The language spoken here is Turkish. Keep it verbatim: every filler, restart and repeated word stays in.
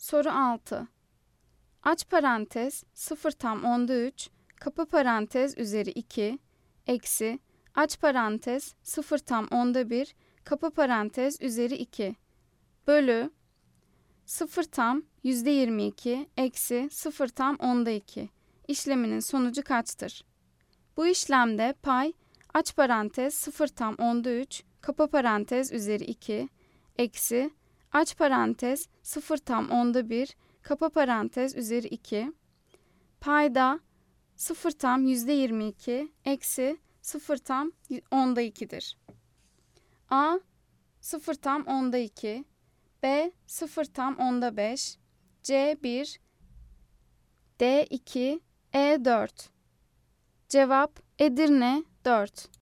Soru altı. Aç parantez sıfır tam onda üç, kapı parantez üzeri iki, eksi, aç parantez sıfır tam onda bir, kapı parantez üzeri iki, bölü, sıfır tam yüzde yirmi iki, eksi sıfır tam onda iki. İşleminin sonucu kaçtır? Bu işlemde pay, aç parantez sıfır tam onda üç, kapı parantez üzeri iki, eksi, aç parantez sıfır tam onda bir, kapı parantez üzeri iki, payda sıfır tam yüzde yirmi iki, eksi sıfır tam onda iki'dir. A sıfır tam onda iki, B sıfır tam onda beş, C bir, D iki, E dört. Cevap Edirne dört.